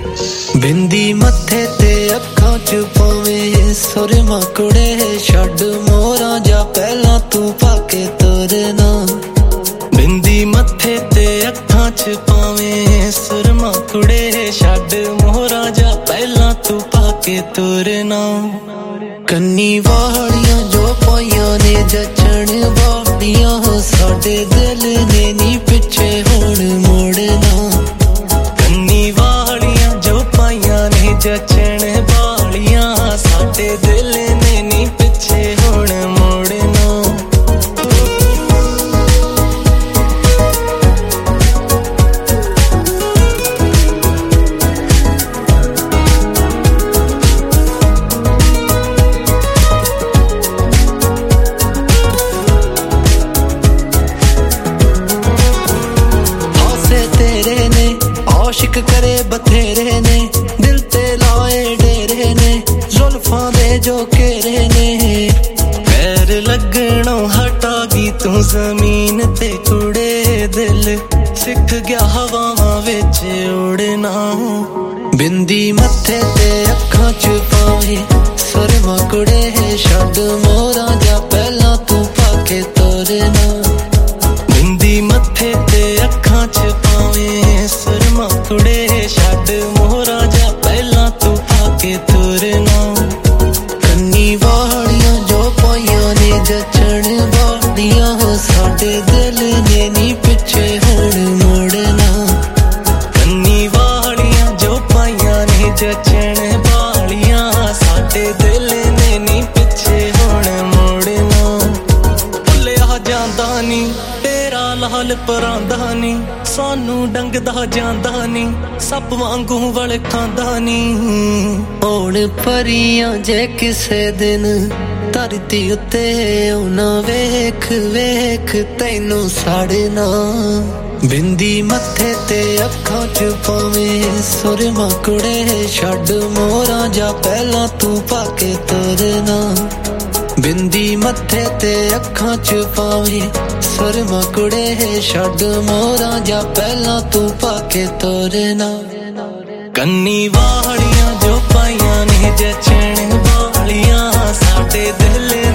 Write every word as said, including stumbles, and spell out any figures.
बिंदी मथे ते अखां च पावे सुरमा कुड़े छड्ड मोरा जा पहला तू पाके तुरना बिंदी मथे ते अखां च पावे सुरमा कुड़े छड्ड मोरा जा पहला तू पाके तुरना कन्नी वालियां जो पाइयां ने जचण वालियां साडे दिल ने नी पिछे हुण मुड़ना कन्नी वालियां जो पाइयां ने जचण वालियां साडे दिल ने नी पिछे हुण मुड़ना आशिक करे बथेरे ने दिल ते लाए डेरे ने जुल्फां दे जो घेरे ने पैर लगणों हटागी तू जमीन ते कुड़े दिल सिख गया हवावां विच उड़ना बिंदी मथे ते अखां च पावे सुरमा कुड़े छड्ड मोरा जा पहला तू पाके तुरना बिंदी मथे ते अखां च पावे सुरमा कुड़े छड्ड मोरा जा पहला तू पाके तुरना कन्नी वालियां जो पाइयां ने जचण वालियां साडे दिल ने नी पिछे हुण मुड़ना कन्नी वालियां जो पाइयां ने जचण वालियां साडे दिल ने नी पिछे हुण मुड़ना भुल्लिया जांदा नी तेरा लाल परांदा नी सानू डंगदा जांदा नी सप वांगू वल खांदा नी हुण परियां जे किसे दिन धरती उत्ते औना वेख वेख तैनू साड़ना बिंदी मथे ते अखां च पावे सुरमा कुड़े छड्ड मोरा जा पहला तू पाके तुरना बिंदी मथे ते अखां च पावे सुरमा कुड़े छड्ड मोरा जा पहला तू पाके तुरना कन्नी वालियां जो पाइयां ने जचण वालियां साडे दिल